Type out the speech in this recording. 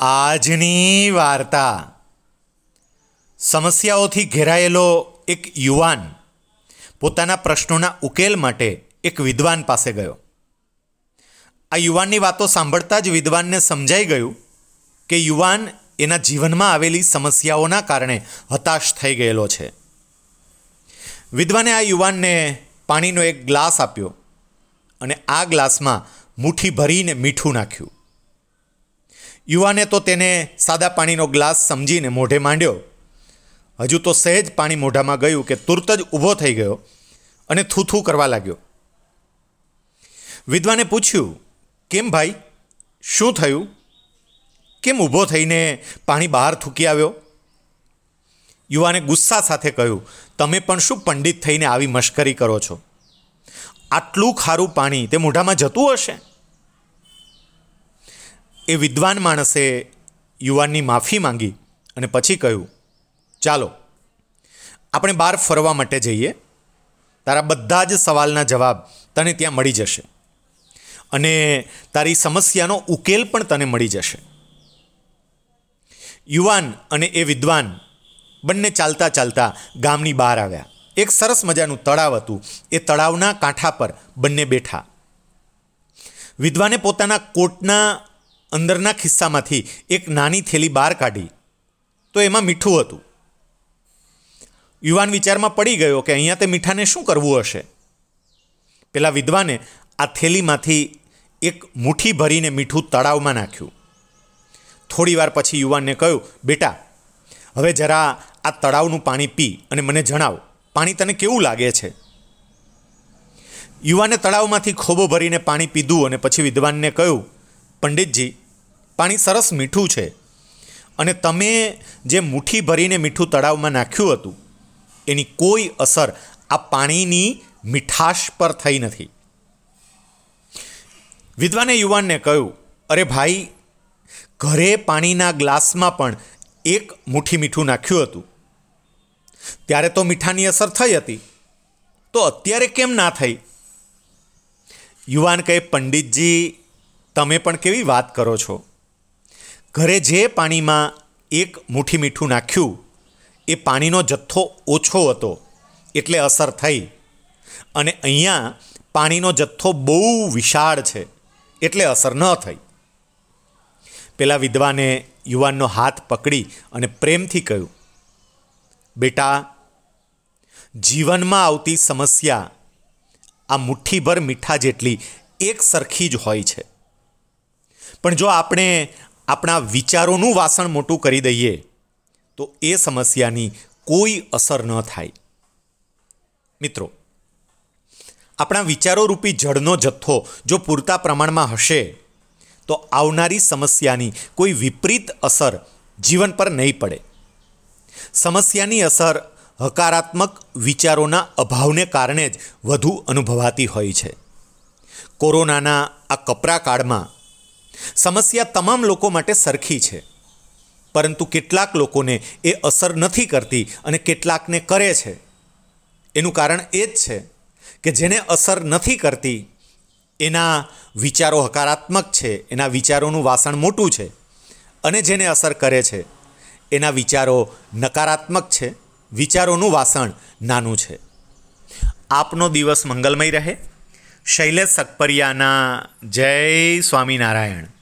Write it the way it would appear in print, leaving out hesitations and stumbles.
આજની વાર્તા સમસ્યાઓથી ઘેરાયેલો એક યુવાન પોતાના પ્રશ્નોના ઉકેલ માટે એક વિદ્વાન પાસે ગયો. આ યુવાનની વાતો સાંભળતા જ વિદ્વાનને સમજાઈ ગયું કે યુવાન એના જીવનમાં આવેલી સમસ્યાઓના કારણે હતાશ થઈ ગયેલો છે. વિદ્વાને આ યુવાનને પાણીનો એક ગ્લાસ આપ્યો અને આ ગ્લાસમાં મુઠ્ઠી ભરીને મીઠું નાખ્યું. યુવાને તો તેને સાદા પાણીનો ગ્લાસ સમજીને મોઢે માંડ્યો. હજુ તો સહેજ પાણી મોઢામાં ગયું કે તુરત જ ઊભો થઈ ગયો અને થૂથું કરવા લાગ્યો. વિદ્વાને પૂછ્યું, કેમ ભાઈ, શું થયું? કેમ ઊભો થઈને પાણી બહાર થૂકી આવ્યો? યુવાને ગુસ્સા સાથે કહ્યું, તમે પણ શું પંડિત થઈને આવી મશ્કરી કરો છો? આટલું ખારું પાણી તે મોઢામાં જતું હશે? એ વિદ્વાન માણસે યુવાનની માફી માંગી અને પછી કહ્યું, ચાલો આપણે બહાર ફરવા માટે જઈએ. તારા બધા જ સવાલના જવાબ તને ત્યાં મળી જશે અને તારી સમસ્યાનો ઉકેલ પણ તને મળી જશે. યુવાન અને એ વિદ્વાન બંને ચાલતા ચાલતા ગામની બહાર આવ્યા. એક સરસ મજાનું તળાવ હતું. એ તળાવના કાંઠા પર બંને બેઠા. વિદ્વાને પોતાના કોટના અંદરના ખિસ્સામાંથી એક નાની થેલી બહાર કાઢી તો એમાં મીઠું હતું. યુવાન વિચારમાં પડી ગયો કે અહીંયા તે મીઠાને શું કરવું હશે. પેલા વિદ્વાને આ થેલીમાંથી એક મુઠ્ઠી ભરીને મીઠું તળાવમાં નાખ્યું. થોડી વાર પછી યુવાનને કહ્યું, બેટા, હવે જરા આ તળાવનું પાણી પી અને મને જણાવ, પાણી તને કેવું લાગે છે? યુવાને તળાવમાંથી ખોબો ભરીને પાણી પીધું અને પછી વિદ્વાનને કહ્યું, પંડિતજી, પાણી સરસ મીઠું છે અને તમે જે મુઠ્ઠી ભરીને મીઠું તળાવમાં નાખ્યું હતું એની કોઈ અસર આ પાણીની મીઠાશ પર થઈ નથી. વિદ્વાને યુવાનને કહ્યું, અરે ભાઈ, ઘરે પાણીના ગ્લાસમાં પણ એક મુઠ્ઠી મીઠું નાખ્યું હતું. ત્યારે તો મીઠાની અસર થઈ હતી, તો અત્યારે કેમ ના થઈ? યુવાન કહે, પંડિતજી, તમે પણ કેવી વાત કરો છો? ઘરે જે પાણીમાં એક મુઠ્ઠી મીઠું નાખ્યું એ પાણીનો જથ્થો ઓછો હતો એટલે અસર થઈ, અને અહીંયા પાણીનો જથ્થો બહુ વિશાળ છે એટલે અસર ન થઈ. પેલા વિદ્વાને યુવાનનો હાથ પકડી અને પ્રેમથી કહ્યું, બેટા, જીવનમાં આવતી સમસ્યા આ મુઠ્ઠીભર મીઠા જેટલી એક સરખી જ હોય છે. પણ જો આપણે આપણા વિચારોનું વાસણ મોટું કરી દઈએ તો એ સમસ્યાની કોઈ અસર ન થાય. મિત્રો, આપણા વિચારો રૂપી જળનો જથ્થો જો પૂરતા પ્રમાણમાં હશે તો આવનારી સમસ્યાની કોઈ વિપરીત અસર જીવન પર નહીં પડે. સમસ્યાની અસર હકારાત્મક વિચારોના અભાવને કારણે જ વધુ અનુભવાતી હોય છે. કોરોનાના આ કપરા કાળમાં સમસ્યા તમામ લોકો માટે સરખી છે, પરંતુ કેટલાક લોકોને એ અસર નથી કરતી અને કેટલાકને કરે છે. એનું કારણ એ જ છે કે જેને અસર નથી કરતી એના વિચારો હકારાત્મક છે, એના વિચારોનું વાસણ મોટું છે, અને જેને અસર કરે છે એના વિચારો નકારાત્મક છે, વિચારોનું વાસણ નાનું છે. આપનો દિવસ મંગલમય રહે. શૈલેષ સકપરિયાના જય સ્વામિનારાયણ.